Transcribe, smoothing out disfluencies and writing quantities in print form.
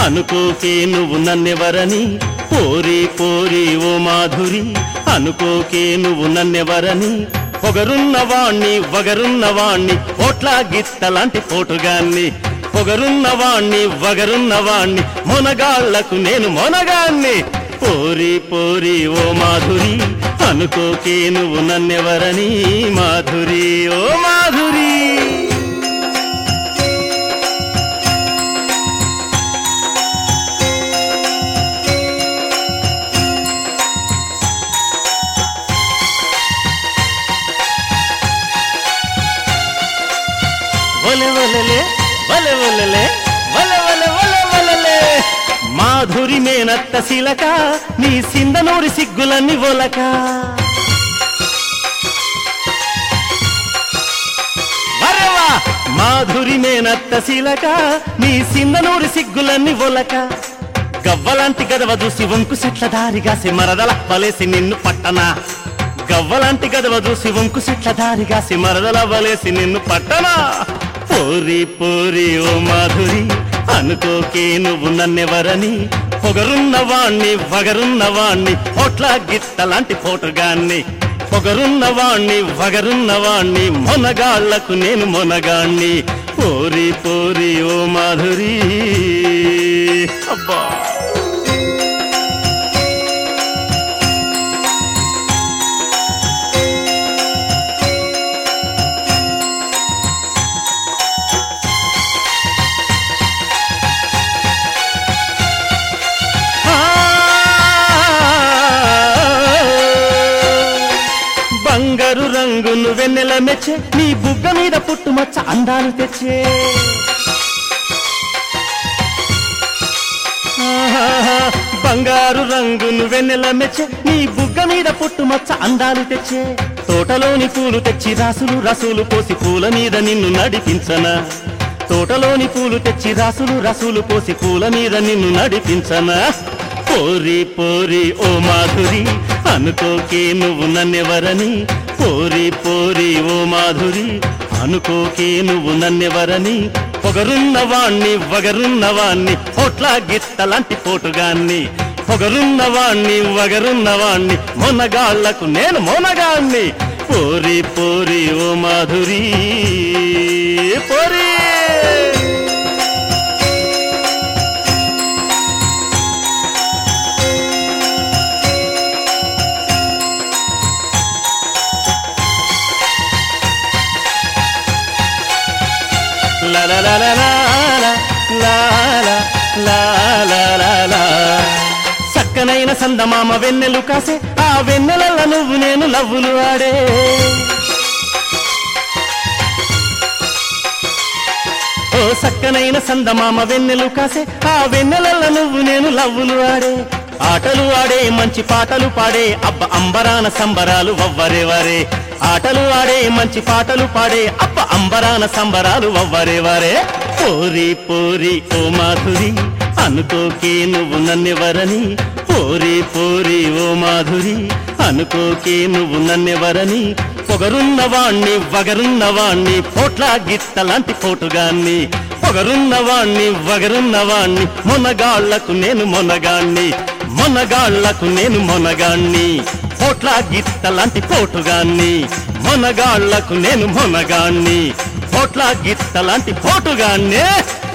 అనుకోకే నువ్వు నన్నెవరని పోరి పోరి ఓ మాధురి అనుకోకే నువ్వు నన్నెవరని పొగరున్నవాణ్ణి వగరున్నవాణ్ణి పోట్లా గిత్తలాంటి పోటుగాన్ని పొగరున్నవాణ్ణి వగరున్నవాణ్ణి మొనగాళ్లకు నేను మొనగాన్ని పోరి పోరి ఓ మాధురి అనుకోకే నువ్వు నన్నెవరని మాధురి ఓ మాధురి వలె వలెలే వలె వలెలే వలె వలె వలె వలెలే మాధురి మేనత్త శిలక నీ సిందనూరి సిగ్గులన్నీ ఒలక వరవా మాధురి మేనత్త శిలక నీ సిందనూరి సిగ్గులన్నీ ఒలక గవ్వలాంటి గదవ చూసి వంకు సెట్ల దారిగాసి మరదల వలేసి నిన్ను పట్టనా గవ్వలాంటి గదవ చూసి వంకు సెట్ల దారిగాసి మరదల వలేసి నిన్ను పట్టనా పోరి పోరి ఓ మాధురి అనుకోకే నువ్వు నన్నెవరని పొగరున్నవాణ్ణి వగరున్నవాణ్ణి పోట్లా గిత్తలాంటి పోటుగాన్ని పొగరున్నవాణ్ణి వగరున్నవాణ్ణి మొనగాళ్లకు నేను మొనగాణ్ణి పోరి పోరి ఓ మాధురి అబ్బా బంగారు రంగును వెన్నెల మెచ్చే నీ బుగ్గ మీద పుట్టుమచ్చ అందాలు తెచ్చే బంగారు రంగును వెన్నెల మెచ్చే నీ బుగ్గ మీద పుట్టుమచ్చ అందాలు తెచ్చే తోటలోని పూలు తెచ్చి రాసులు రసులు పోసి పూల మీద నిన్ను నడిపించనా తోటలోని పూలు తెచ్చి రాసులు రసులు పోసి పూల మీద నిన్ను నడిపించనా పోరి పోరి ఓ మాధురి అనుకోకే నువ్వు నన్నెవరని పోరి పోరి ఓ మాధురి అనుకోకే నువ్వు నన్నెవరని పొగరున్నవాణ్ణి వగరున్నవాణ్ణి పోట్లా గిత్తలాంటి పోటుగాన్ని పొగరున్నవాణ్ణి వగరున్నవాణ్ణి మొనగాళ్లకు నేను మొనగాన్ని పోరి పోరి ఓ మాధురి పోరి la la la la la la la la la la la సక్కనైన సందమామ వెన్నెలు కాసే ఆ వెన్నెలల్ల నువ్వు నేను లవ్వులు ఆడే ఓ సక్కనైన సందమామ వెన్నెలు కాసే ఆ వెన్నెలల్ల నువ్వు నేను లవ్వులు ఆడే ఆటలు ఆడే మంచి పాటలు పాడే అబ్బ అంబరాన సంబరాలు వవ్వరేవరే ఆటలు ఆడే మంచి పాటలు పాడే అబ్బ అంబరాన సంబరాలు వవ్వరేవరే పోరి పోరి ఓ మాధురి అనుకోకే నువ్వు నన్నెవరని పోరి పోరి ఓ మాధురి అనుకోకే నువ్వు నన్నెవరని పొగరున్నవాణ్ణి వగరున్నవాణ్ణి పోట్లా గిత్తలాంటి పోటుగాన్ని పొగరున్నవాణ్ణి వగరున్నవాణ్ణి మొనగాళ్లకు నేను మొనగాణ్ణి మొనగాళ్లకు నేను మొనగాణ్ణి పోట్లా గిత్తలాంటి పోటుగాన్ని మొనగాళ్లకు నేను మొనగాణ్ణి పోట్లా గిత్తలాంటి పోటుగాన్ని